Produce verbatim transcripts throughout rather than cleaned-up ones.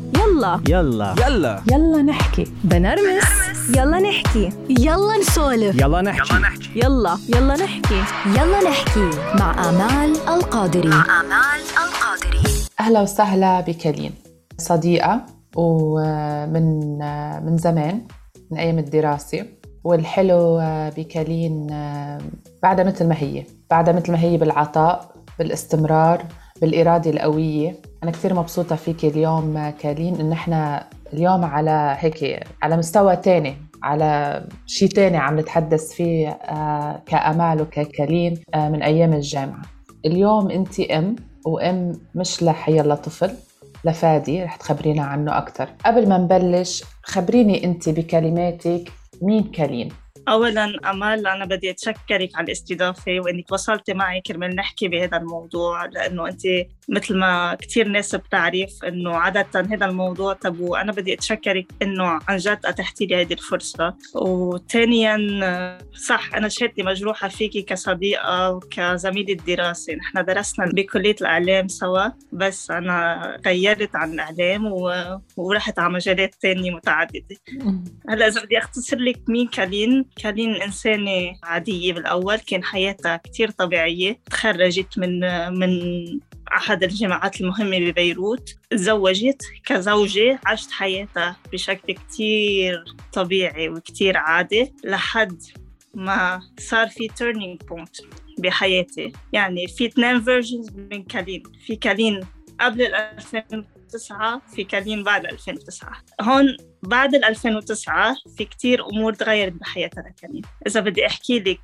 يلا يلا يلا يلا نحكي. بنرمس. يلا نحكي. يلا نسولف. يلا نحكي يلا يلا نحكي. يلا نحكي مع آمال القادري. مع آمال القادري. أهلا وسهلا بكالين، صديقة ومن من زمان، من أيام الدراسة. والحلو بكالين بعدها مثل ما هي بعدها مثل ما هي بالعطاء، بالاستمرار، بالإرادة القوية. أنا كثير مبسوطة فيك اليوم كالين، إن إحنا اليوم على هيك على مستوى تاني، على شيء تاني عم نتحدث فيه كأمال وككالين من أيام الجامعة. اليوم أنت أم، وأم مش لحيلا طفل، لفادي. رح تخبرينا عنه أكتر. قبل ما نبلش خبريني أنت بكلماتك، مين كالين؟ أولاً أمال، أنا بدي أتشكرك على الاستضافة وإنك وصلتي معي كرمال نحكي بهذا الموضوع، لأنه أنت مثل ما كتير ناس بتعرف إنه عادة هذا الموضوع تابو. أنا بدي أتشكرك إنه عن جد أتحتي لي هذه الفرصة. وثانياً صح، أنا شهادتي مجروحة فيكي كصديقة وكزميلة دراسة. نحن درسنا بكلية الإعلام سوا، بس أنا غيرت عن الإعلام و... ورحت على مجالات تانية متعددة. هلأ إذا بدي أختصر لك مين كالين، كالين إنسانة عادية. بالأول كان حياتها كتير طبيعية، تخرجت من من أحد الجامعات المهمة ببيروت، تزوجت كزوجة، عاشت حياتها بشكل كتير طبيعي وكتير عادي، لحد ما صار في turning point بحياتي. يعني في اثنين versions من كالين، في كالين قبل ألفين وتسعة، في كالين بعد ألفين وتسعة. هون بعد ألفين وتسعة في كتير أمور تغيرت بحياتنا كالين. إذا بدي أحكي لك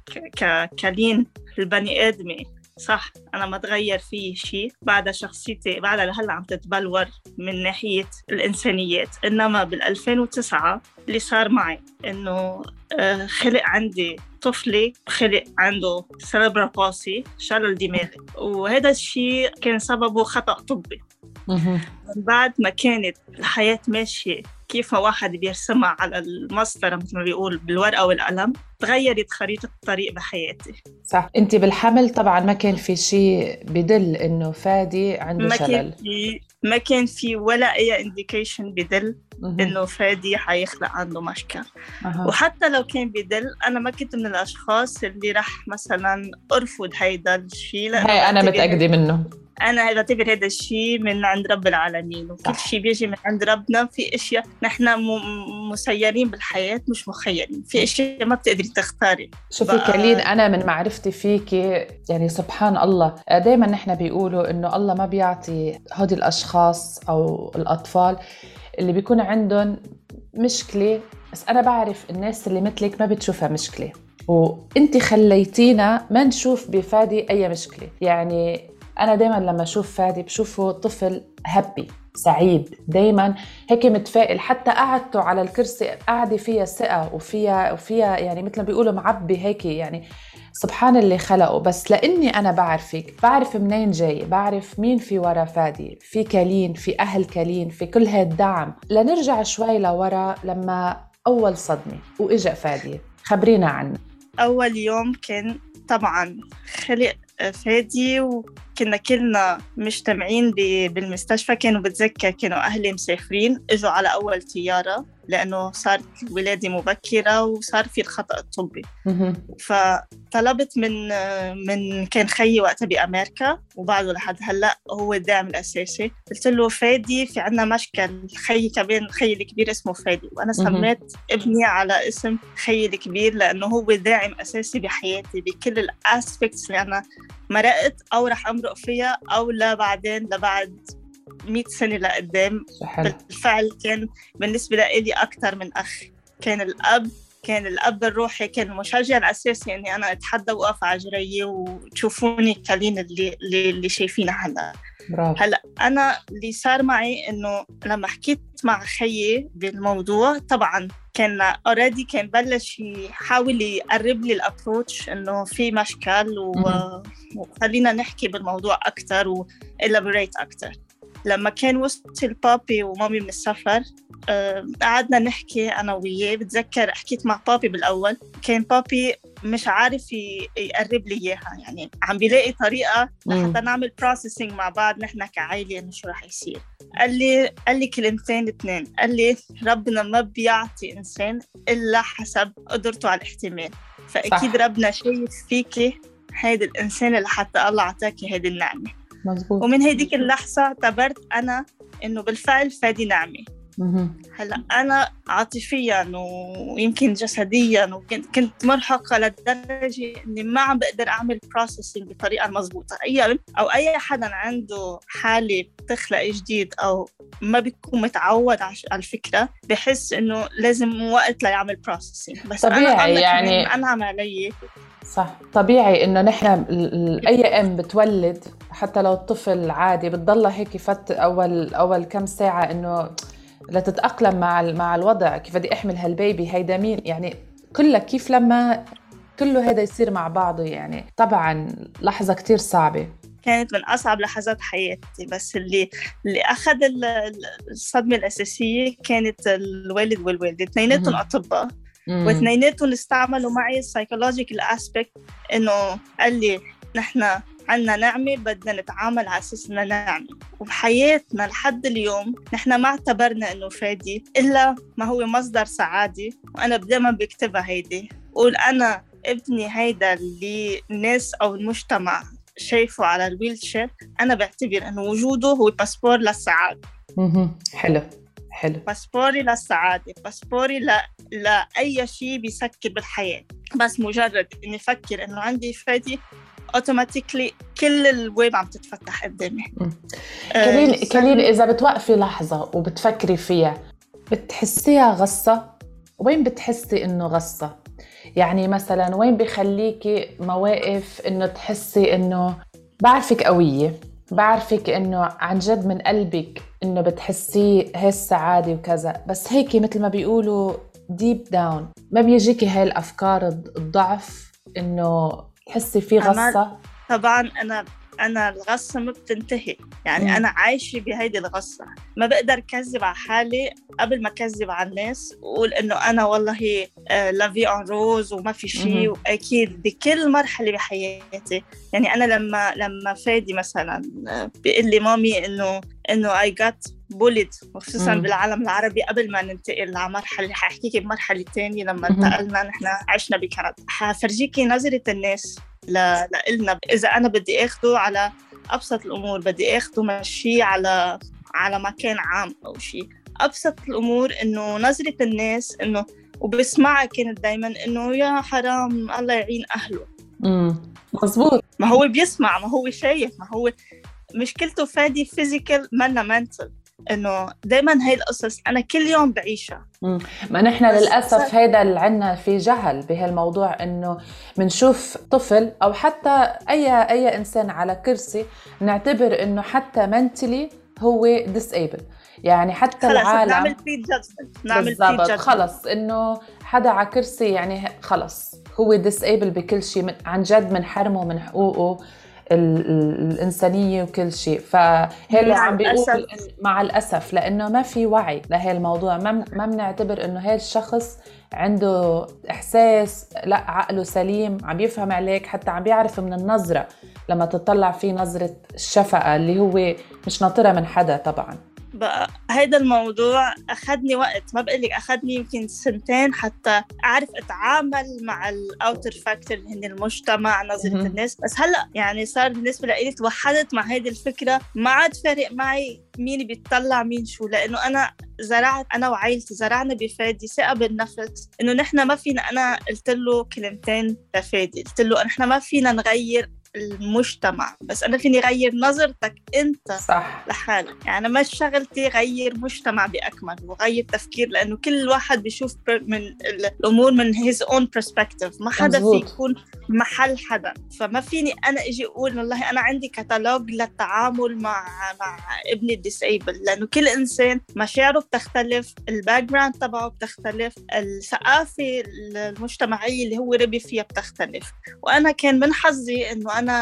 ككالين البني آدمة، صح أنا ما تغير فيه شيء، بعد شخصيتي بعد لهلا عم تتبلور من ناحية الإنسانيات. إنما بالألفين وتسعة اللي صار معي إنه خلق عندي طفلي، خلق عنده سيربرال باسي، شلل دماغي، وهذا الشيء كان سببه خطأ طبي. من بعد ما كانت الحياة ماشية كيف ما واحد بيرسمها على المسطرة مثل ما بيقول بالورقة والقلم، تغيرت خريطة الطريق بحياتي. صح. انت بالحمل طبعا ما كان في شيء بدل انه فادي عنده ما شلل. كان في ما كان في ولا اي انديكيشن بدل انه فادي حيخلق عنده مشكل. أه. وحتى لو كان بدل، انا ما كنت من الاشخاص اللي رح مثلا ارفض هيدا الشيء. هاي انا متأكدة منه. أنا بعتبر هذا الشيء من عند رب العالمين، وكل شيء بيجي من عند ربنا. في أشياء نحن م- مسيرين بالحياة، مش مخيرين. في أشياء ما بتقدري تختاري. شوفي بقى... كالين، أنا من معرفتي فيكي يعني سبحان الله، دايما نحن بيقولوا إنه الله ما بيعطي هودي الأشخاص أو الأطفال اللي بيكون عندهم مشكلة، بس أنا بعرف الناس اللي مثلك ما بتشوفها مشكلة، وإنتي خليتينا ما نشوف بفادي أي مشكلة. يعني أنا دايماً لما أشوف فادي بشوفه طفل هابي، سعيد، دايماً هيك متفائل. حتى قعدته على الكرسي قاعدة فيها ثقة وفيها وفيها يعني مثل ما بيقولوا معبي هيك. يعني سبحان اللي خلقه. بس لأني أنا بعرفك، بعرف منين جاي، بعرف مين في ورا فادي، في كالين، في أهل كالين، في كل هالدعم. لنرجع شوي لورا لما أول صدمة وإجا فادي، خبرينا عنه. أول يوم كان طبعاً خلق فادي، وكنا كلنا مجتمعين بالمستشفى. كانوا بتذكر كانوا أهلي مسافرين، إجوا على أول طيارة لأنه صارت الولادة مبكرة وصار في الخطأ الطبي. فطلبت من من كان خيي وقتها بأمريكا وبعده لحد هلأ هو الداعم الأساسي. قلت له فادي في عنا مشكل. خيي كمان، خيي الكبير اسمه فادي، وأنا سميت ابني على اسم خيي الكبير لأنه هو داعم أساسي بحياتي بكل الأسبكتس اللي أنا مرقت أو رح أمرق فيها أو لا بعدين لبعد مئة سنة لقدام. بالفعل كان بالنسبة لي أكتر من أخ. كان الأب كان الأب الروحي، كان المشجع الأساسي إني أنا أتحدى وأقف على جريي وتشوفوني كالين اللي اللي, اللي شايفينه هلا. هلا أنا اللي صار معي إنه لما حكيت مع خيي بالموضوع، طبعاً كان أوريدي كان بلش يحاول يقرب لي الأبروتش إنه في مشكل و... وخلينا نحكي بالموضوع أكتر و elaborate أكتر. لما كان وصل بابي ومامي من السفر أه قعدنا نحكي أنا وياه. بتذكر حكيت مع بابي بالأول، كان بابي مش عارف يقرب لي إياها، يعني عم بيلاقي طريقة لحتى نعمل processing مع بعض نحن كعائلة إنه شو رح يصير. قال لي قال لي كلمتين اتنين، قال لي ربنا ما بيعطي إنسان إلا حسب قدرته على الاحتمال، فأكيد صح. ربنا شايف فيكي هيدا الإنسان اللي حتى الله عطاكي هيدي النعمة. مزبوط. ومن هيديك اللحظة اعتبرت أنا إنه بالفعل فادي نعمة. هلأ أنا عاطفياً ويمكن جسدياً وكنت كنت مرهقة لدرجة إني ما عم بقدر أعمل processing بطريقة مزبوطة. أي أو أي حدا عنده حالة بتخلق جديد أو ما بيكون متعود على الفكرة بحس إنه لازم وقت ليعمل processing. بس طبيعي أنا يعني أنعم علي. صح، طبيعي إنه نحن أي أم بتولد حتى لو الطفل عادي بتضل هيك فت أول أول كم ساعة إنه لتتأقلم مع مع الوضع، كيف بدي أحمل هالبيبي هيدا مين، يعني كله كيف لما كله هذا يصير مع بعضه. يعني طبعاً لحظة كتير صعبة، كانت من أصعب لحظات حياتي. بس اللي اللي أخذ الصدمة الأساسية كانت الوالد والوالدة، اثنيناتهم أطباء واثنيناتهم استعملوا معي السايكولوجيكال أسبكت، إنه قال لي نحن عنا نعمة بدنا نتعامل على أساس إنها نعمة. وبحياتنا لحد اليوم نحن ما اعتبرنا إنه فادي إلا ما هو مصدر سعادة. وأنا دائما بكتبها هيدي، قول أنا ابني هيدا اللي الناس أو المجتمع شايفه على الويلشير، أنا بعتبر إنه وجوده هو باسبور للسعادة. حلو حلو، باسبوري للسعادة، باسبوري ل... لأي شيء بيسكر بالحياة. بس مجرد إني أفكر إنه عندي فادي اوتوماتيكلي كل الويب عم تتفتح قدامي. كلين آه كلين اذا بتوقفي لحظه وبتفكري فيها بتحسيها غصه؟ وين بتحسي انه غصه؟ يعني مثلا وين بيخليكي مواقف انه تحسي انه بعرفك قويه، بعرفك انه عن جد من قلبك انه بتحسي هاي السعاده وكذا، بس هيك مثل ما بيقولوا ديب داون ما بيجيكي هاي الافكار الضعف انه تحسي في غصة؟ طبعاً أنا أنا الغصة ما بتنتهي، يعني مم. أنا عايشة بهيدي الغصة، ما بقدر كذب على حالي قبل ما كذب على الناس وقول إنه أنا والله لافي أون روز وما في شيء. وأكيد بكل مرحلة بحياتي، يعني أنا لما لما فادي مثلاً بيقول لي مامي إنه إنه I got bullied، وخصوصاً مم. بالعالم العربي قبل ما ننتقل لمرحلة، حاحكيكي بمرحلة تانية لما انتقلنا نحن عشنا بكندا. حفرجيكي نظرة الناس لإلنا. إذا أنا بدي أخده على أبسط الأمور، بدي أخده مشي على على مكان عام أو شيء أبسط الأمور، إنه نظرة الناس إنه وبسمعها كانت دايماً إنه يا حرام الله يعين أهله. امم مزبوط. ما هو بيسمع، ما هو شايف، ما هو مشكلته فادي فيزيكال منا منتل، إنه دايماً هاي القصص أنا كل يوم بعيشها. مم. ما نحن للأسف هيدا اللي عنا في جهل بهالموضوع، إنه منشوف طفل أو حتى أي أي إنسان على كرسي نعتبر إنه حتى منتلي هو disable، يعني حتى العالم نعمل فيه judgment، نعمل فيه judgment خلص إنه حدا على كرسي يعني خلص هو disable بكل شيء، عن جد من حرمه من حقوقه الإنسانية وكل شيء. فهذا عم بيقول مع الأسف لأنه ما في وعي لهي الموضوع، ما ما بنعتبر إنه هذا الشخص عنده إحساس، لا عقله سليم، عم يفهم عليك، حتى عم بيعرف من النظرة لما تطلع فيه نظرة الشفقة اللي هو مش ناطرها من حدا. طبعاً بقى هيدا الموضوع أخذني وقت، ما بقلك أخذني يمكن سنتين حتى أعرف أتعامل مع الأوتر فاكتور اللي هن المجتمع، نظرة الناس. بس هلأ يعني صار بالنسبة لي توحدت مع هيدي الفكرة، ما عاد فارق معي مين بيطلع مين شو، لأنه أنا زرعت، أنا وعائلتي زرعنا بفادي ثقة بالنفس، إنه نحن ما فينا، أنا قلت له كلمتين لفادي، قلت له نحن ما فينا نغير المجتمع، بس أنا فيني غير نظرتك أنت صح لحالك. يعني ما شغلتي غير مجتمع بأكمل وغير تفكير، لأنه كل واحد بيشوف من الأمور من his own perspective، ما حدا في يكون محل حدا. فما فيني أنا أجي أقول والله أنا عندي كتالوج للتعامل مع مع ابني الديسيبل، لأنه كل إنسان مشاعره بتختلف، الباك جراوند تبعه بتختلف، الثقافة المجتمعية اللي هو ربي فيها بتختلف. وأنا كان من حظي إنه أنا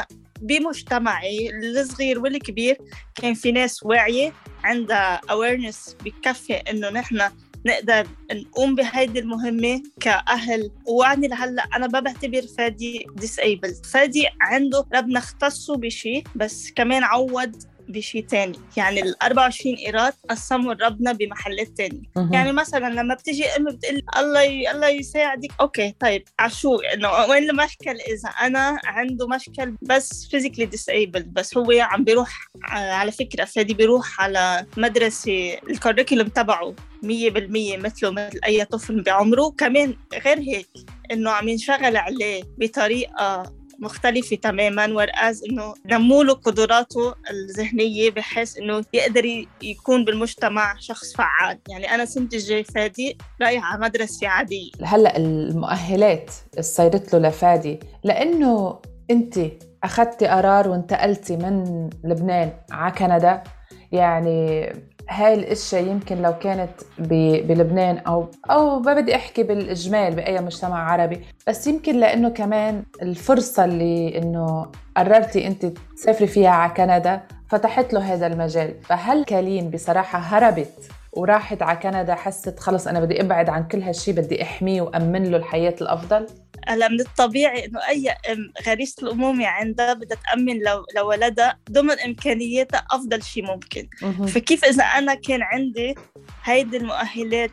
بمجتمعي الصغير والكبير كان في ناس واعية عندها awareness بكفي إنه نحن نقدر نقوم بهيدي المهمة كأهل. وعني لهلأ أنا ما بعتبر فادي disabled. فادي عنده ربنا اختصه بشي بس كمان عوض بشي تاني. يعني الأربعة وعشرين قيراط قسموا ربنا بمحلات تاني. يعني مثلا لما بتجي أم بتقول الله ي... الله يساعدك، أوكي طيب عشو إنه وين المشكل إذا أنا عنده مشكل بس physically disabled بس هو عم بيروح. على فكرة فادي بيروح على مدرسة الكوريكولم تبعه مية بالمية مثله مثل أي طفل بعمره. كمان غير هيك إنه عم ينشغل عليه بطريقة مختلفة تماماً، ورأز إنه نموله قدراته الذهنية بحيث إنه يقدر يكون بالمجتمع شخص فعال. يعني أنا سنة الجاي فادي رايح على مدرسة عادية. هلأ المؤهلات صيرت له لفادي لأنه أنت أخذتي قرار وانتقلتي من لبنان على كندا. يعني هاي الاشياء يمكن لو كانت بلبنان او او ما بدي احكي بالاجمال باي مجتمع عربي، بس يمكن لانه كمان الفرصه اللي انه قررتي انت تسافري فيها على كندا فتحت له هذا المجال. فهل كالين بصراحه هربت وراحت على كندا حست خلص انا بدي ابعد عن كل هالشي، بدي احميه وامن له الحياه الافضل؟ هلا من الطبيعي إنه أي أم غريزة الأمومة عندها بدها تأمن لو لولدها ضمن إمكانياتها أفضل شيء ممكن. فكيف إذا أنا كان عندي هيدي المؤهلات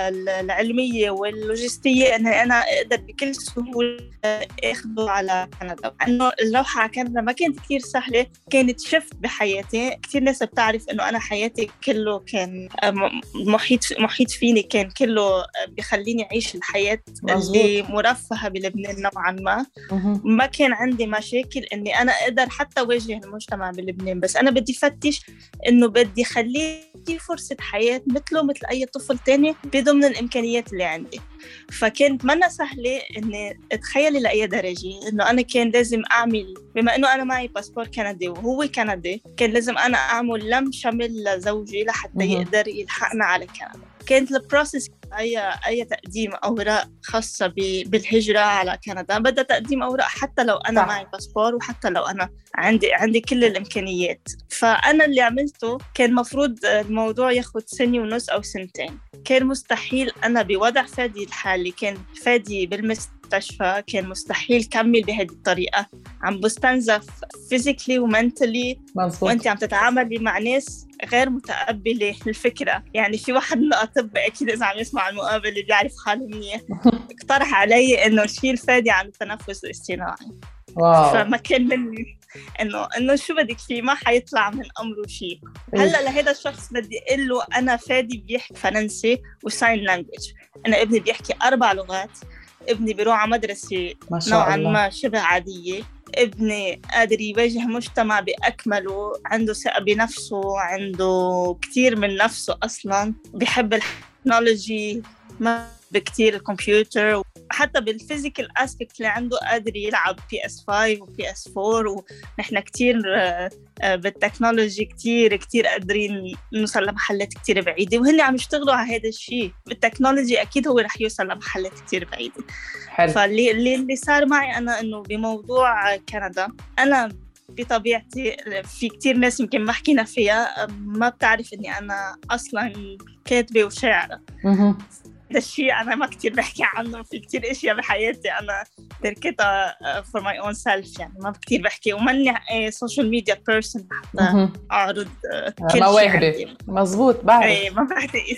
العلمية واللوجستية أني أنا أقدر بكل سهولة أخذه على كندا. إنه الروحة على كندا ما كانت كتير سهلة، كانت شفت بحياتي. كتير ناس بتعرف إنه أنا حياتي كله كان محيط محيط فيني، كان كله بيخليني أعيش الحياة اللي مرفهة بلبنان نوعاً ما. ما كان عندي مشاكل إني أنا أقدر حتى واجه المجتمع بلبنان، بس أنا بدي فتش إنه بدي خليه فرصة حياة مثله مثل أي طفل تاني بضمن الإمكانيات اللي عندي. فكانت منا سهلة إني أتخيلي لأي درجة إنه أنا كان لازم أعمل، بما إنه أنا معي باسبور كندي وهو كندي، كان لازم أنا أعمل لم شمل لزوجي لحتى يقدر يلحقنا على كندا. كانت البروسيس أي أي تقديم أوراق خاصة بالهجرة على كندا بدأ تقديم أوراق حتى لو أنا معي باسبور وحتى لو أنا عندي عندي كل الإمكانيات. فأنا اللي عملته كان مفروض الموضوع ياخد سنة ونص أو سنتين. كان مستحيل أنا بوضع فادي الحالي، كان فادي بالمستشفى، كان مستحيل كمل بهذه الطريقة. عم بستنزف فيزيكلي ومنتلي، وأنت عم تتعاملي مع ناس غير متقبلة الفكرة. يعني في واحد من الأطباء أكيد إذا عم يسمع المقابلة بيعرف حاله منيح اقترح علي إنه شيل فادي عن التنفس الاصطناعي. واو. فما كان مني إنه إنه شو بدك فيه، ما حيطلع من أمره شيء. هلا لهذا الشخص بدي أقول له أنا فادي بيحكي فرنسي وساين لانجويج. أنا ابني بيحكي أربع لغات، ابني بيروح على مدرسة نوعا ما شبه عادية، ابني قادر يواجه مجتمع بأكمله، عنده ثقة بنفسه، عنده كتير من نفسه أصلاً، بيحب التكنولوجي، ما بكتير الكمبيوتر، حتى بالفيزيكال أسبكت اللي عنده قادر يلعب بي إس خمسة وبي إس أربعة. ونحن كتير بالتكنولوجي كتير كتير قادرين نوصل لمحلات كتير بعيدة، وهن عم يشتغلوا على هذا الشيء. بالتكنولوجي أكيد هو رح يوصل لمحلات كتير بعيدة. حلو. فاللي اللي, اللي صار معي أنا إنه بموضوع كندا، أنا بطبيعتي في كتير ناس يمكن ما حكينا فيها ما بتعرف إني أنا أصلاً كاتبة وشاعرة. هذا الشيء أنا ما كتير بحكي عنه. في كتير إشياء بحياتي أنا تركتها for my own self، يعني ما كتير بحكي، وماني social media person حتى أعرض كل شيء. مزبوط بعرف. إيه ما بحكي.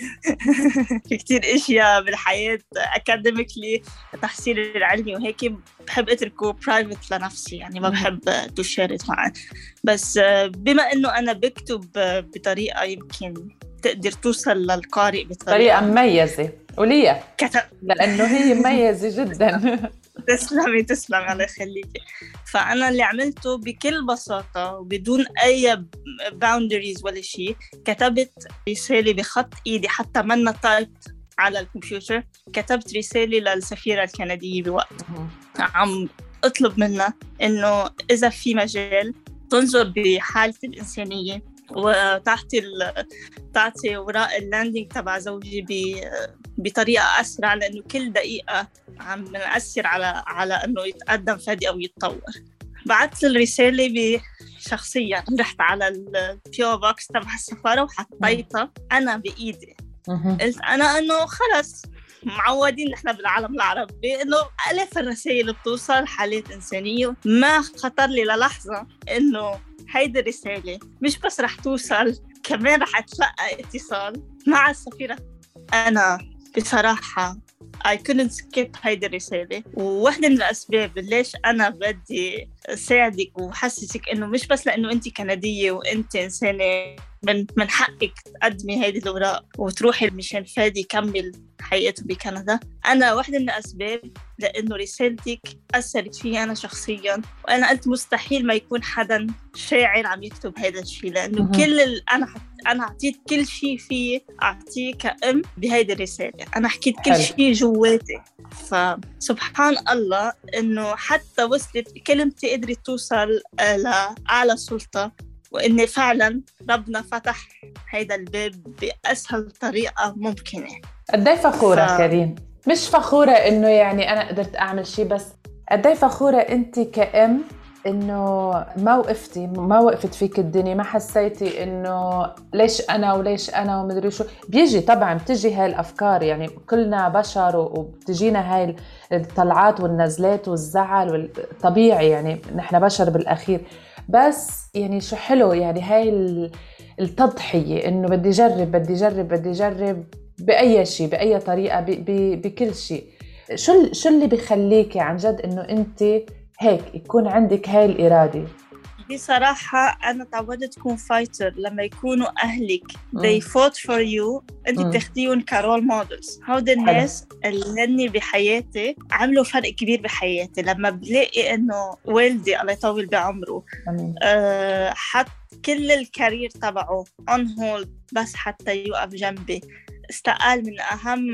في كتير إشياء بالحياة academically تحصيل العلمي وهيك بحب أتركه private لنفسي، يعني ما بحب تشارك معه. بس بما إنه أنا بكتب بطريقة يمكن تقدر توصل للقارئ بطريقة مميزة وليا كتب، لأنه هي مميزة جدا. تسلمي تسلمي الله يخليكي. فأنا اللي عملته بكل بساطة وبدون أي boundaries ولا شيء، كتبت رسالة بخط إيدي حتى منا تايب على الكمبيوتر. كتبت رسالة للسفيرة الكندية بوقت عم أطلب منها إنه إذا في مجال تنظر بحالة الإنسانية وتعطي ال... تعطي وراء اللاندينج تبع زوجي ب... بطريقة أسرع، لأنه كل دقيقة عم نأثر على على إنه يتقدم فادي أو يتطور. بعت له الرسالة شخصيا، رحت على البيو بوكس تبع السفارة وحطيتها أنا بإيدي. قلت أنا إنه خلص معودين نحن بالعالم العربي إنه آلاف الرسائل بتوصل حالات إنسانية، ما خطر لي للحظة إنه هيدي الرسالة مش بس رح توصل، كمان رح أتلقى اتصال مع السفيرة. أنا بصراحة I couldn't skip هيدي الرسالة، وواحدة من الأسباب ليش أنا بدي ساعدك وحسسك إنه مش بس لأنه أنت كندية وأنت إنسانة من من حقك تقدمي هيدي الأوراق وتروحي مشان فادي يكمل حياته بكندا. أنا واحدة من الأسباب لأنه رسالتك أثرت فيي أنا شخصياً، وأنا قلت مستحيل ما يكون حدا شاعر عم يكتب هذا الشيء، لأنه م- كل ال... أنا حت... أنا أعطيت كل شيء فيه أعطيه كأم بهيدي الرسالة. أنا حكيت كل شيء جواتي، فسبحان الله إنه حتى وصلت كلمتي قدرت توصل لأعلى سلطة، وإني فعلاً ربنا فتح هيدا الباب بأسهل طريقة ممكنة. قدي فخورة ف... كريم، مش فخورة إنه يعني أنا قدرت أعمل شيء، بس قدي فخورة أنت كأم إنه ما وقفتي ما وقفت فيك الدنيا، ما حسيتي إنه ليش أنا وليش أنا ومدري شو. بيجي طبعاً بتجي هاي الأفكار، يعني كلنا بشر وبتجينا هاي الطلعات والنزلات والزعل والطبيعي، يعني نحن بشر بالأخير. بس يعني شو حلو يعني هاي التضحية، إنه بدي جرب بدي جرب بدي جرب بأي شيء بأي طريقة بكل شيء. شو شو اللي بيخليكي عن جد إنه أنت هيك يكون عندك هاي الإرادة؟ بصراحة أنا تعودت تكون فايتر. لما يكونوا أهلك they fought for you، أنت بتاخديهم كرول مودلز. هؤلاء الناس اللي هني بحياتي عملوا فرق كبير بحياتي. لما بلاقي إنه والدي الله يطول بعمره أه حط كل الكارير تبعه on hold بس حتى يوقف جنبي، استقال من أهم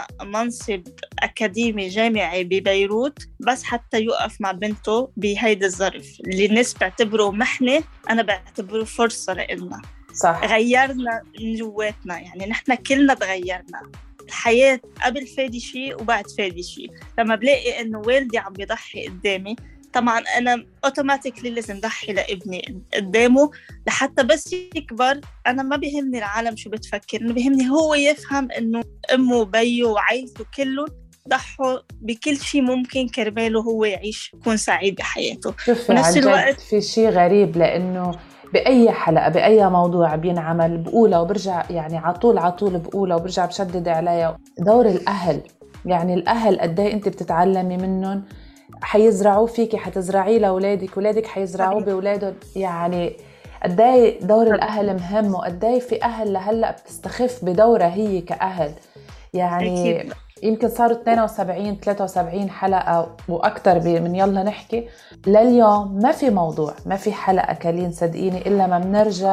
منصب أكاديمي جامعي ببيروت بس حتى يوقف مع بنته بهيدا الظرف اللي الناس بعتبره محنة، أنا بعتبره فرصة لإلنا. صح. غيرنا من جواتنا، يعني نحن كلنا تغيرنا. الحياة قبل فادي شيء وبعد فادي شيء. لما بلاقي إنه والدي عم بيضحي قدامي، طبعاً أنا أوتوماتيكلي لازم ضحي لابني قدامه لحتى بس يكبر. أنا ما بيهمني العالم شو بتفكر، أنا بيهمني هو يفهم إنه أمه وبيه وعائلته كله ضحوا بكل شيء ممكن كرماله هو يعيش يكون سعيد بحياته. ونفس الوقت في شيء غريب، لأنه بأي حلقة بأي موضوع بينعمل بقولها وبرجع يعني عطول عطول بقولها وبرجع بشدد عليها، دور الأهل. يعني الأهل قديه أنت بتتعلمي منهم، حيزرعوه فيكي حتزرعيه لأولادك، ولادك حيزرعوه بأولادهم. يعني قداي دور الأهل مهم، وقداي في أهل لهلأ بتستخف بدورها هي كأهل. يعني أكيد. يمكن صاروا اثنين وسبعين ثلاثة وسبعين حلقة وأكتر من يلا نحكي لليوم، ما في موضوع ما في حلقة كلين صدقيني إلا ما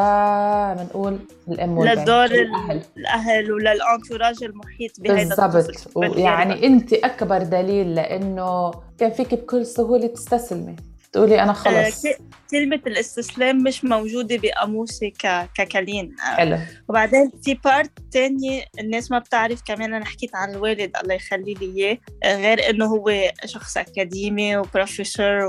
بنرجع بنقول الأم والبنت لدور الأهل, الأهل وللأنتوراج المحيط بهذا بالضبط. ويعني أنت أكبر دليل لأنه كان فيك بكل سهولة تستسلمي تقولي أنا خلص. آه كلمة الاستسلام مش موجودة بقاموسي ككلين. حلو. وبعدين في بارت تاني الناس ما بتعرف كمان. أنا حكيت عن الوالد الله يخلي لي إياه، غير إنه هو شخص أكاديمي وبروفيسور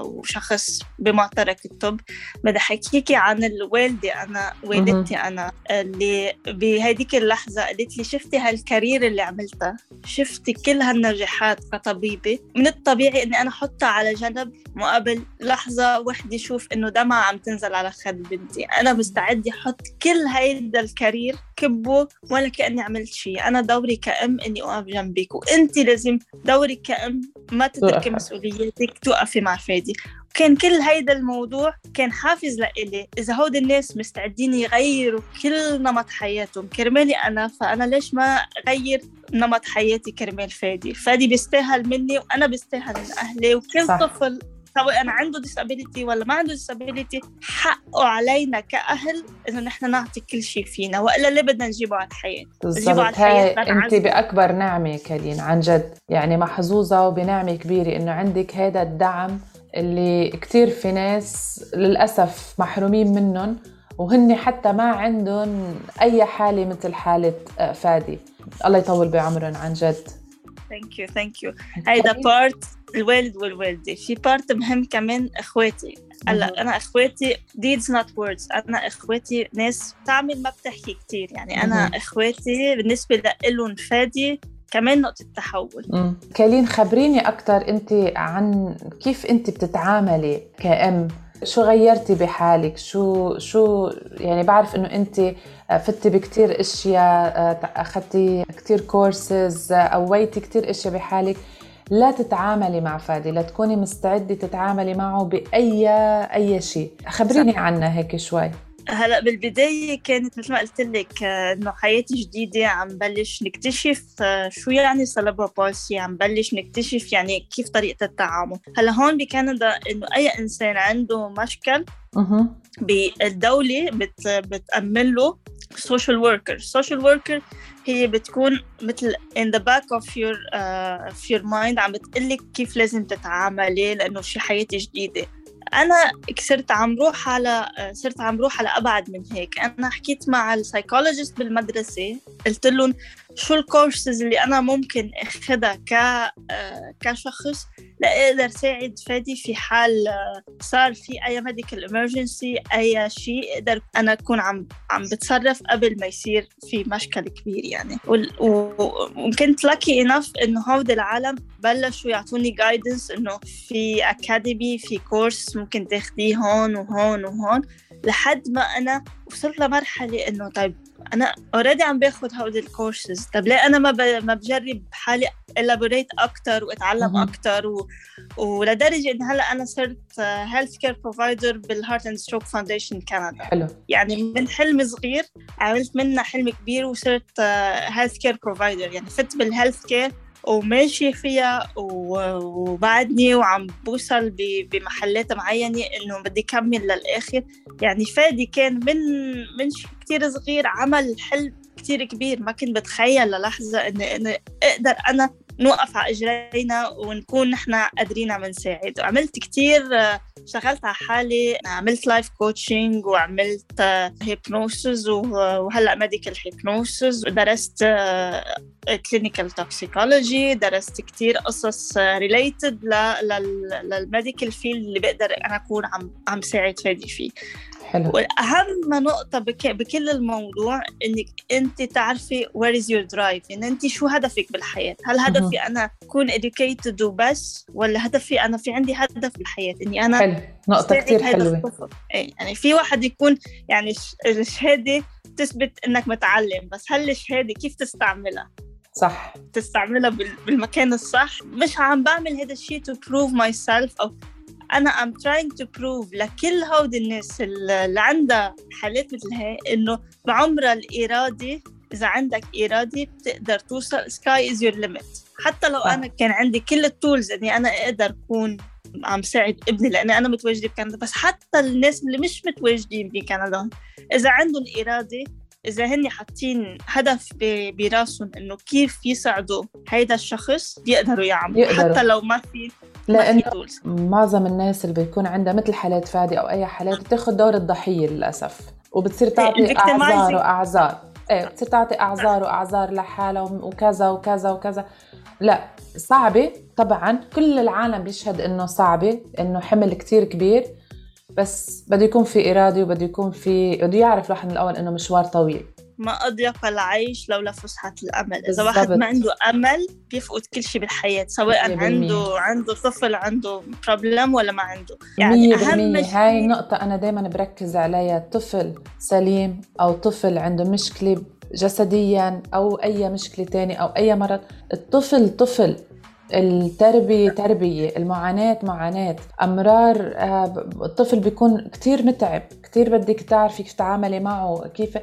وشخص بمعترك الطب. بدي حكيكي عن الوالدة أنا والدتي أنا اللي بهذيك اللحظة قالت لي شفتي هالكارير اللي عملتها، شفتي كل هالنجاحات كطبيبة، من الطبيعي إني أنا حطها على جنب مقابل لحظة وحدة شوف إنه دمعة عم تنزل على خد بنتي. أنا مستعدة أحط كل هيدا الكارير كبه ولا كأني عملت شيء. أنا دوري كأم إني أقف جنبك، وإنتي لازم دورك كأم ما تتركي مسؤولياتك توقفي مع فادي. كان كل هيدا الموضوع كان حافز لإلي. إذا هود الناس مستعدين يغيروا كل نمط حياتهم كرمالي أنا، فأنا ليش ما أغير نمط حياتي كرمال فادي؟ فادي بيستاهل مني وأنا بيستاهل من أهلي، وكل صح. طفل سواء أنا عنده disability ولا ما عنده disability حقه علينا كأهل إنه نحن نعطي كل شيء فينا، وإلا ليه بدنا نجيبه على الحياة؟ نجيبه على الحياة. أنت بأكبر نعمة كلين عن جد، يعني محظوظة وبنعمة كبيرة إنه عندك هذا الدعم اللي كتير في ناس للأسف محرومين منهم، وهن حتى ما عندهم أي حالة مثل حالة فادي. الله يطول بعمرهم عن جد. Thank you, thank you. هيدا بارت الوالد والوالدة. في بارت مهم كمان إخواتي. هلا أنا إخواتي deeds not words. أنا إخواتي ناس تعمل ما بتحكي كتير، يعني أنا إخواتي بالنسبة لهم فادي كمان نقطة تحول. مم. كالين خبريني أكتر أنت عن كيف أنت بتتعاملي كأم، شو غيرتي بحالك، شو شو يعني بعرف إنه أنت فتي بكتير أشياء، أخذتي كتير كورسز، قويتي كتير أشياء بحالك لا تتعاملي مع فادي، لا تكوني مستعدة تتعاملي معه بأي أي شيء. خبريني عنها هيك شوي. هلا بالبداية كانت مثل ما قلت لك إنه حياتي جديدة، عم بلش نكتشف شو يعني سيلبرال بالسي، عم بلش نكتشف يعني كيف طريقة التعامل. هلا هون بكندا إنه أي إنسان عنده مشكل بالدولة بت بتأمن له social worker. social worker هي بتكون مثل in the back of your uh, of your mind عم بتقلك كيف لازم تتعاملي، لأنه شي حياتي جديدة. أنا صرت عم روح على صرت عم روح على أبعد من هيك. أنا حكيت مع السايكولوجيست بالمدرسة، قلت لهم شو الكورسز اللي أنا ممكن أخذها ك كشخص لأقدر ساعد فادي في حال صار في أي medical emergency، أي شيء أقدر أنا أكون عم عم بتصرف قبل ما يصير في مشكل كبير يعني. وكنت lucky enough إنه هود العالم بلشوا يعطوني guidance إنه في academy، في كورس ممكن تاخديه هون وهون وهون، لحد ما أنا وصلت لمرحلة إنه طيب أنا already عم باخد هود الكورسز، طب ليه أنا ما ما بجرب حالي elaborate أكتر وأتعلم أكتر و... ولدرجة إن هلأ أنا صرت health care provider بالheart and stroke foundation كندا. حلو. يعني من حلم صغير عملت منه حلم كبير وصرت health care provider، يعني فت بالhealth care وماشي فيها وبعدني وعم بوصل بمحلات معينة إنه بدي كمل للآخر. يعني فادي كان من من شيء كتير صغير عمل حلم كتير كبير، ما كنت بتخيل للحظة إن إن أقدر أنا نوقف على إجرينا ونكون نحنا قادرين عم نساعد. وعملت كتير، اشتغلت على حالي، عملت لايف كوتشنج وعملت هيبنوسيس وهلأ ميديكال هيبنوسيس، ودرست كلينيكال توكسيكولوجي، درست كتير قصص ريليتد للميديكال فيلد اللي بقدر أنا أكون عم عم ساعد فادي فيه. حلو. والأهم نقطة بك بكل الموضوع إنك أنت تعرفي where is your drive، إن أنت شو هدفك بالحياة. هل هدفي أنا أكون educated وبس، ولا هدفي أنا في عندي هدف بالحياة إني أنا حلو. نقطة كتير حلوة. إيه يعني في واحد يكون يعني الشهادة تثبت إنك متعلم، بس هل الشهادة كيف تستعملها؟ صح، تستعملها بالمكان الصح. مش عم بعمل هذا الشيء to prove myself، أو أنا I'm trying to prove لكل هود الناس اللي عندها حالات مثل هاي إنه بعمر الإرادة، إذا عندك إرادة بتقدر توصل. sky is your limit. حتى لو أنا كان عندي كل التولز إني أنا أقدر أكون عم ساعد ابني لأني أنا متواجدة بكندا، بس حتى الناس اللي مش متواجدين بكندا إذا عندهم إرادة، إذا هني حاطين هدف براسهم إنه كيف يساعدوا هيدا الشخص، بيقدروا يعملوا يقدروا. حتى لو ما في لأنه معظم الناس اللي بيكون عندها مثل حالات فادي أو أي حالات بتاخد دور الضحية للأسف، وبتصير تعطي أعذار وأعذار إيه بتصير تعطي أعذار وأعذار لحالها وكذا وكذا وكذا. لا، صعبة طبعا، كل العالم بيشهد إنه صعبة، إنه حمل كتير كبير، بس بده يكون في إرادة وبده يكون في بده يعرف الواحد من الأول إنه مشوار طويل. ما أضيق العيش لولا فسحة الأمل. إذا واحد ما عنده أمل بيفقد كل شيء بالحياة، سواء عنده عنده طفل عنده بروبلم ولا ما عنده. يعني أهم شيء هاي النقطة أنا دايما بركز عليها. طفل سليم أو طفل عنده مشكلة جسديا أو أي مشكلة تاني أو أي مرض، الطفل طفل، التربية تربية، المعاناة معاناة، أمرار. الطفل بيكون كتير متعب، كتير بدك تعرفي كيف تعاملي معه. كيف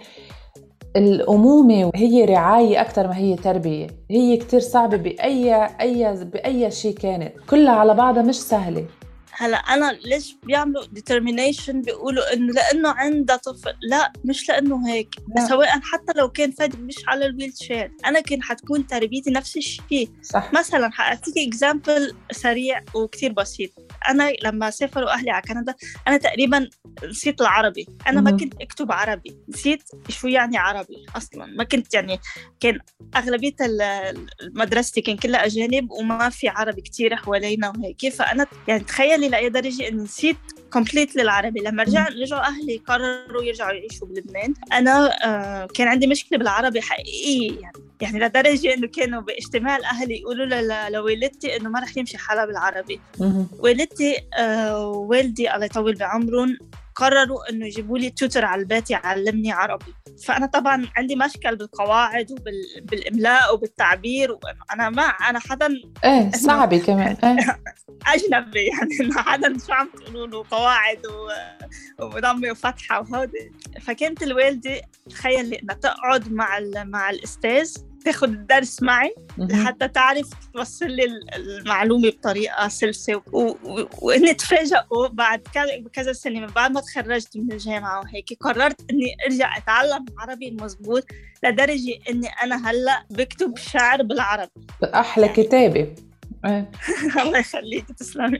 الأمومة هي رعاية أكتر ما هي تربية، هي كتير صعبة بأي أي بأي شيء كانت، كلها على بعضها مش سهلة. هلا أنا ليش بيعملوا determination بيقولوا إنه لأنه عنده طفل؟ لا، مش لأنه هيك. لا. سواء حتى لو كان فادي مش على الويل شير، أنا كان حتكون تربيتي نفس الشيء. صح. مثلا حأعطيك example سريع وكتير بسيط. أنا لما سافروا أهلي على كندا أنا تقريبا نسيت العربي. أنا ما كنت أكتب عربي، نسيت شو يعني عربي أصلا. ما كنت يعني كان أغلبية مدرستي كان كلها أجانب وما في عربي كتير حوالينا وهيك. فأنا يعني تخيلي لأي درجة إن نسيت كومبليت للعربي. لما رجع رجعوا أهلي قرروا يرجعوا يعيشوا بلبنان أنا آه كان عندي مشكلة بالعربي حقيقي يعني يعني لدرجة إنه كانوا باجتماع الأهل يقولوا لوالدتي إنه ما رح يمشي حالها بالعربي. والدتي آه والدي الله يطول بعمرهم قرروا إنه يجيبوا لي توتر على البيت يعلمني عربي. فأنا طبعاً عندي مشكل بالقواعد وبالإملاء وبالتعبير، وأنا ما أنا حدا إيه صعبة كمان إيه. أجنبي يعني إنه حدا شو عم تقولوا له قواعد وضمة وفتحة وهذا. فكانت الوالدة تخيل إنها تقعد مع مع الأستاذ تاخد الدرس معي لحتى تعرف توصل لي المعلومة بطريقة سلسة، وإني تفاجئوا بعد كذا سنة من بعد ما تخرجت من الجامعة وهيك قررت إني أرجع أتعلم عربي المضبوط لدرجة إني أنا هلأ بكتب شعر بالعربي. أحلى كتابة. الله يخليك تسلمي.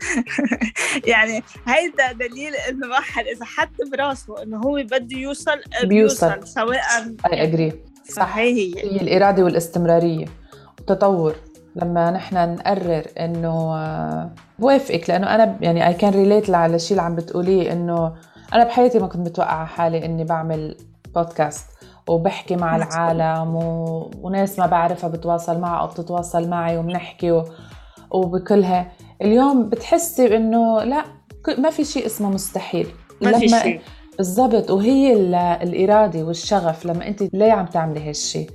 يعني هيدا دليل إنه واحد إذا حط براسه إنه هو بده يوصل بيوصل, بيوصل. سواء أي أجري صح. هي هي هي الإرادة والاستمرارية والتطور. لما نحن نقرر إنه بوافقك لأنه أنا يعني I can relate على الشيء اللي عم بتقوليه، إنه أنا بحياتي ما كنت متوقعة حالي إني بعمل بودكاست وبحكي مع العالم و... وناس ما بعرفها بتواصل معها أو بتتواصل معي وبنحكي و... وبكلها. اليوم بتحسي بإنه لا ما في شيء اسمه مستحيل. ما في شيء بالضبط. وهي الإرادة والشغف لما أنت ليه عم تعملي هالشي.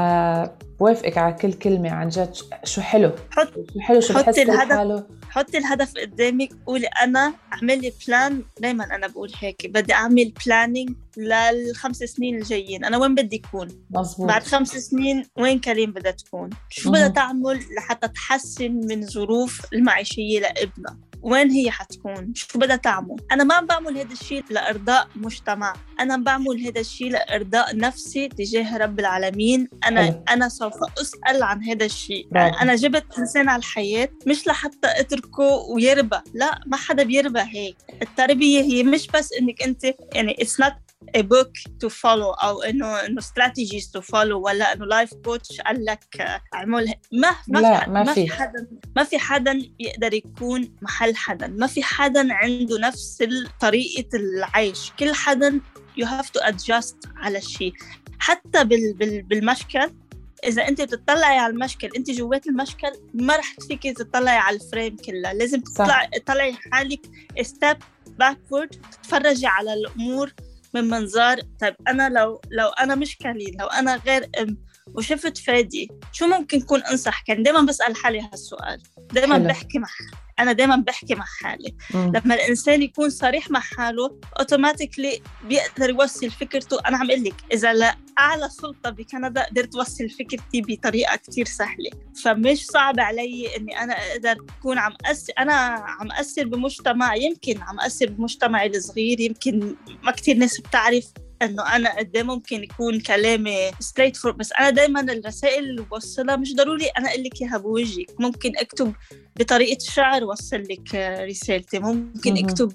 فبوافقك على كل كلمة عن جد. شو حلو حط شو حلو شو بحس الهدف. حطي الهدف قدامك، قولي أنا أعمل بلان. دايما أنا بقول هيك بدي أعمل بلانينج للخمس سنين الجايين. أنا وين بدي أكون مزبوط. بعد خمس سنين وين كريم بدها تكون، شو بدها تعمل لحتى تحسن من ظروف المعيشية لابنها، وين هي حتكون، شو بدها تعمل. أنا ما بعمل هذا الشيء لإرضاء مجتمع، أنا بعمل هذا الشيء لإرضاء نفسي تجاه رب العالمين. أنا أه. أنا سوف أسأل عن هذا الشيء. يعني أنا جبت إنسان على الحياة مش لحتى أتركه ويربى، لا ما حدا بيربى هيك. التربية هي مش بس إنك أنت يعني it's not a book to follow أو إنه إنه strategies to follow ولا إنه life coach قال لك اعمل. ما ما لا في ما, ما في حدا ما في حدا يقدر يكون محل حدا. ما في حدا عنده نفس طريقة العيش. كل حدا you have to adjust على الشيء. حتى بال بال بالمشكل إذا أنت بتطلعي على المشكل أنت جوات المشكل ما رح تفيكي تطلعي على الفريم كلها. لازم تطلعي تطلعي حالك step backward، تتفرجي على الأمور من منظار طيب أنا لو لو أنا مش كليل، لو أنا غير أم وشفت فادي شو ممكن كون أنصح. كان دايما بسأل حالي هالسؤال، دايما حلو. بحكي مع أنا دايما بحكي مع حالي. مم. لما الإنسان يكون صريح مع حاله أوتوماتيكلي بيقدر يوصل فكرته. أنا عم قلك إذا لأعلى سلطة بكندا قدرت توصل فكرتي بطريقة كتير سهلة، فمش صعب علي إني أنا أقدر أكون عم أسر أنا عم أسر بمجتمع، يمكن عم أسر بمجتمعي الصغير، يمكن ما كتير ناس بتعرف إنه أنا قد ممكن يكون كلامي straight forward. بس أنا دايماً الرسائل اللي بوصلها مش ضروري أنا أقول لك إياها بوجهك. ممكن أكتب بطريقة شعر وصل لك رسالتي، ممكن م- أكتب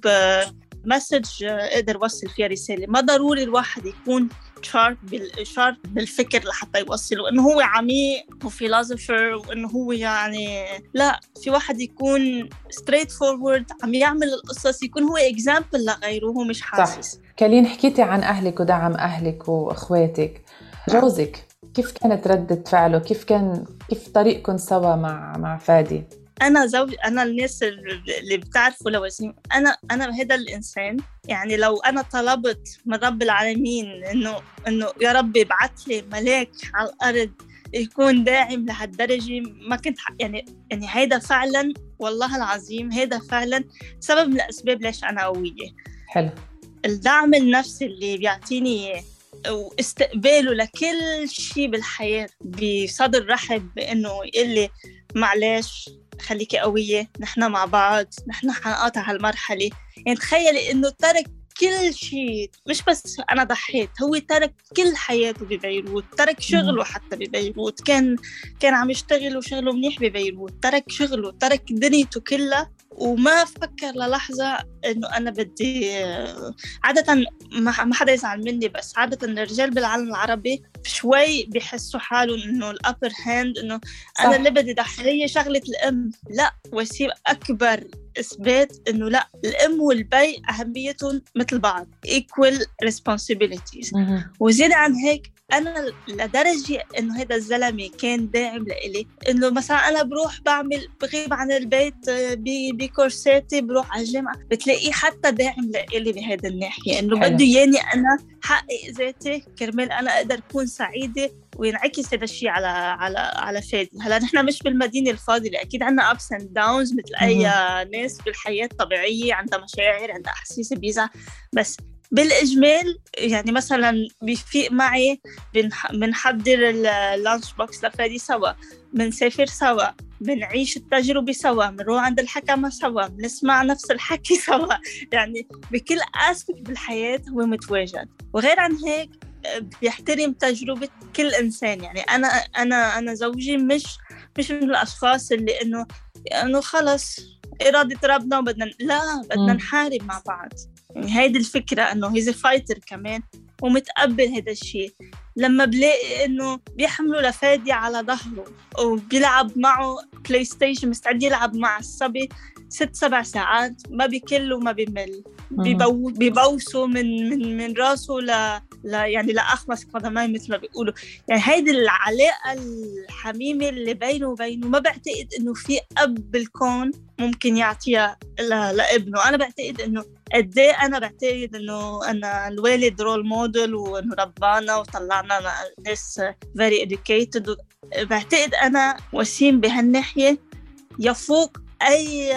مسج أقدر وصل فيها رسالة. ما ضروري الواحد يكون شارب بالشارب بالفكر لحتى يوصله إنه هو عميق وفيلوسوفر وإنه هو يعني لا. في واحد يكون straight forward عم يعمل القصص، يكون هو example لغيره وهو مش حاسس. صح. كالين حكيتي عن أهلك ودعم أهلك وأخواتك. جوزك كيف كانت ردة فعله؟ كيف كان كيف طريقكم سوا مع مع فادي؟ أنا زوج أنا الناس اللي بتعرفوا لوزين أنا أنا هذا الإنسان. يعني لو أنا طلبت من رب العالمين إنه إنه يا رب ابعث لي ملاك على الأرض يكون داعم لهالدرجة ما كنت يعني يعني هيدا فعلا والله العظيم هيدا فعلا سبب من الأسباب ليش أنا قوية. حلو. الدعم النفسي اللي بيعطيني إياه واستقباله لكل شيء بالحياة بصدر رحب، بأنه يقول لي معلش خليكي قوية، نحن مع بعض، نحن حنقاطع هالمرحلة. يعني تخيلي إنه ترك كل شيء، مش بس أنا ضحيت، هو ترك كل حياته ببيروت، ترك شغله حتى ببيروت. كان كان عم يشتغل وشغله منيح ببيروت، ترك شغله، ترك دنيته كلها وما فكر للحظة إنه أنا بدي. عادة ما حدا يزعل مني، بس عادة الرجال بالعالم العربي شوي بيحسوا حالهم إنه الأبر هاند، إنه أنا اللي بدي ضحية شغلة الأم. لا، وسيب أكبر إثبات إنه لا، الأم والبي أهميتهم مثل بعض، equal responsibilities. وزيادة عن هيك أنا لدرجة إنه هذا الزلمة كان داعم لإلي، إنه مثلا أنا بروح بعمل بغيب عن البيت بكورساتي، بروح على الجامعة، بتلاقيه حتى داعم لإلي بهذا الناحية، إنه بده ياني أنا حقق ذاتي كرمال أنا أقدر أكون سعيدة، وينعكس هذا الشيء على على على فادي. هلا نحن مش بالمدينة الفاضلة، أكيد عنا ups and downs مثل أي ناس بالحياة الطبيعية، عندها مشاعر، عندها أحاسيس، بيزعل، بس بالإجمال يعني مثلا بيفيق معي، بنحضر اللانش بوكس لفادي سوا، بنسافر سوا، بنعيش التجربة سوا، بنروح عند الحكمة سوا، بنسمع نفس الحكي سوا، يعني بكل أسبك بالحياة هو متواجد. وغير عن هيك بيحترم تجربة كل إنسان. يعني أنا أنا أنا زوجي مش مش من الأشخاص اللي إنه إنه خلص إرادة ربنا وبدنا لا بدنا نحارب مع بعض. يعني هيدي الفكرة إنه هيز فايتر كمان، ومتقبل هذا الشيء. لما بلاقي إنه بيحملوا لفادي على ظهره وبيلعب معه بلاي ستيشن، مستعد يلعب مع الصبي ست سبع ساعات، ما بيكل وما بيمل، بيبو بيبوسوا من من من راسه ل ل يعني لأخمص قدمين مثل ما بيقولوا. يعني هيدي العلاقة الحميمة اللي بينه وبينه ما بعتقد إنه في أب بالكون ممكن يعطيها لابنه. أنا بعتقد إنه قديه أنا بعتقد إنه أنا الوالد رول موديل، وإنه ربانا وطلعنا ناس very educated. بعتقد أنا وسيم بهالناحية يفوق أي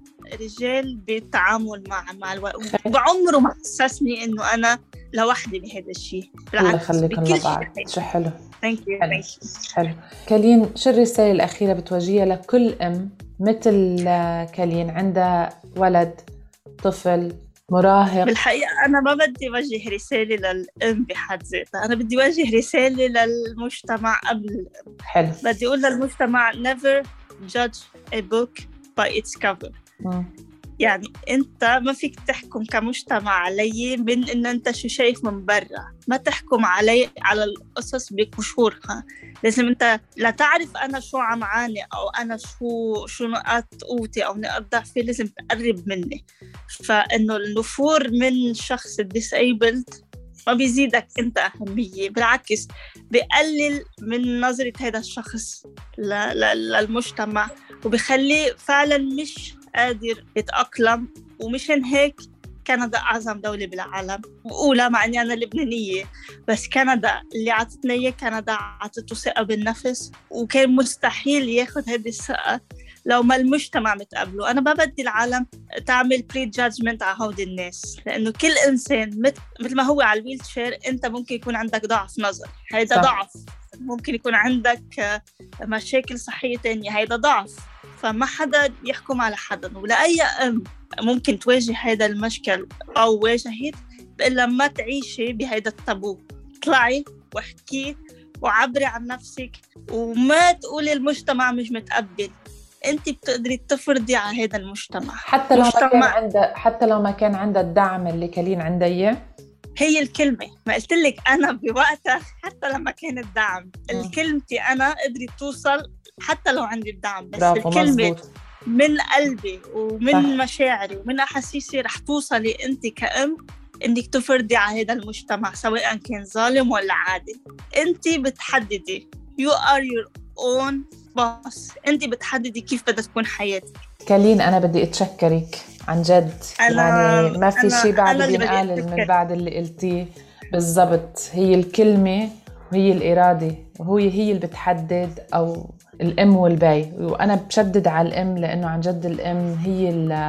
رجال بالتعامل مع مع الوقت، بعمره ما حسسني إنه أنا لوحدي بهذا الشيء. بالعكس، خليكم لبعض. شو حلو. Thank you. حلو. حلو. كالين، شو الرسالة الأخيرة بتوجهها لكل أم مثل كالين عندها ولد طفل مراهق؟ بالحقيقة أنا ما بدي وجه رسالة للأم بحد ذاتها، أنا بدي وجه رسالة للمجتمع قبل. حلو. بدي أقول للمجتمع never judge a book by its cover. م. يعني أنت ما فيك تحكم كمجتمع علي من إن أنت شو شايف من برا، ما تحكم علي على القصص بقشورها. لازم أنت لا تعرف أنا شو عم عاني، أو أنا شو شو نقاط قوتي أو نقاط ضعفي، لازم تقرب مني. فإنه النفور من شخص disabled ما بيزيدك أنت أهمية، بالعكس بيقلل من نظرة هذا الشخص للمجتمع، وبيخليه فعلا مش قادر يتأقلم. ومشان هيك كندا أعظم دولة بالعالم، وأولى مع أني أنا لبنانية، بس كندا اللي عطتنا إياه، كندا عطته ثقة بالنفس، وكان مستحيل ياخد هذه الثقة لو ما المجتمع متقبله. أنا ما بدي العالم تعمل بري جادجمنت على هودي الناس، لأنه كل إنسان مثل ما هو على الويل شير، أنت ممكن يكون عندك ضعف نظر، هيدا ضعف. ممكن يكون عندك مشاكل صحية تانية، هيدا ضعف. فما حدا يحكم على حدا، ولا أي أم ممكن تواجه هذا المشكل أو واجهت إلا ما تعيشي بهذا التابو. طلعي واحكي وعبري عن نفسك، وما تقولي المجتمع مش متقبل. أنت بتقدري تفرضي على هذا المجتمع، حتى لو ما كان عنده حتى لو ما كان عنده الدعم اللي كالين عنده إياه. هي الكلمة ما قلت لك أنا بوقتها، حتى لما كان الدعم، الكلمتي أنا قدرت توصل حتى لو عندي الدعم، بس الكلمة مزبوط. من قلبي ومن صح. مشاعري ومن أحاسيسي رح توصلي أنت كأم إنك تفرضي على هذا المجتمع، سواء كان ظالم ولا عادل. أنت بتحددي، you are your own boss. أنت بتحددي كيف بدها تكون حياتك. كالين، أنا بدي أتشكرك عن جد. يعني ما في شيء بعد بينقال من بعد اللي قلتيه. بالضبط، هي الكلمة وهي الإرادة، وهي هي اللي بتحدد، أو الأم والبي. وأنا بشدد على الأم، لأنه عن جد الأم هي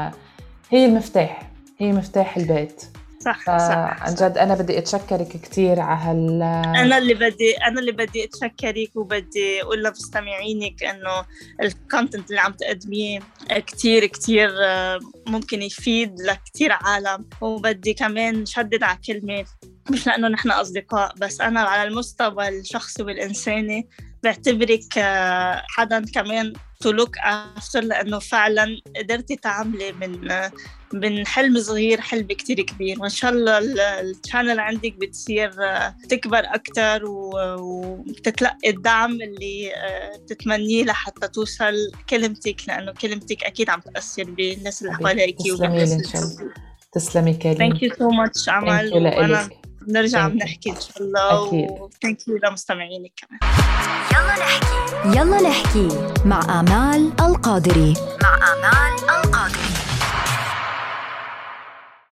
هي المفتاح، هي مفتاح البيت. صح. صح. عن جد أنا بدي أتشكرك كتير على هال أنا اللي بدي أنا اللي بدي أتشكرك، وبدي أقول لمستمعينك إنه الكونتنت اللي عم تقدميه كتير كتير ممكن يفيد لكتير عالم. وبدي كمان شدد على كلمة، مش لأنه نحن أصدقاء، بس أنا على المستوى الشخصي والإنساني بعتبرك آه، حدا كمان to look after، لأنه فعلا قدرتي تعملي من آه، من حلم صغير حلم كتير كبير. وإن شاء الله الشانل عندك بتصير آه، تكبر أكتر وتتلقي الدعم اللي آه، تتمنيه لحتى توصل كلمتك، لأنه كلمتك أكيد عم تأثر بالناس اللي حواليك. تسلمي لي إن شاء الله. تسلمي كريم. Thank you so much أمل، وأنا نرجع بنحكي إن شاء الله. و thank you لمستمعينك كمان. يلا نحكي يلا نحكي مع آمال القادري. مع آمال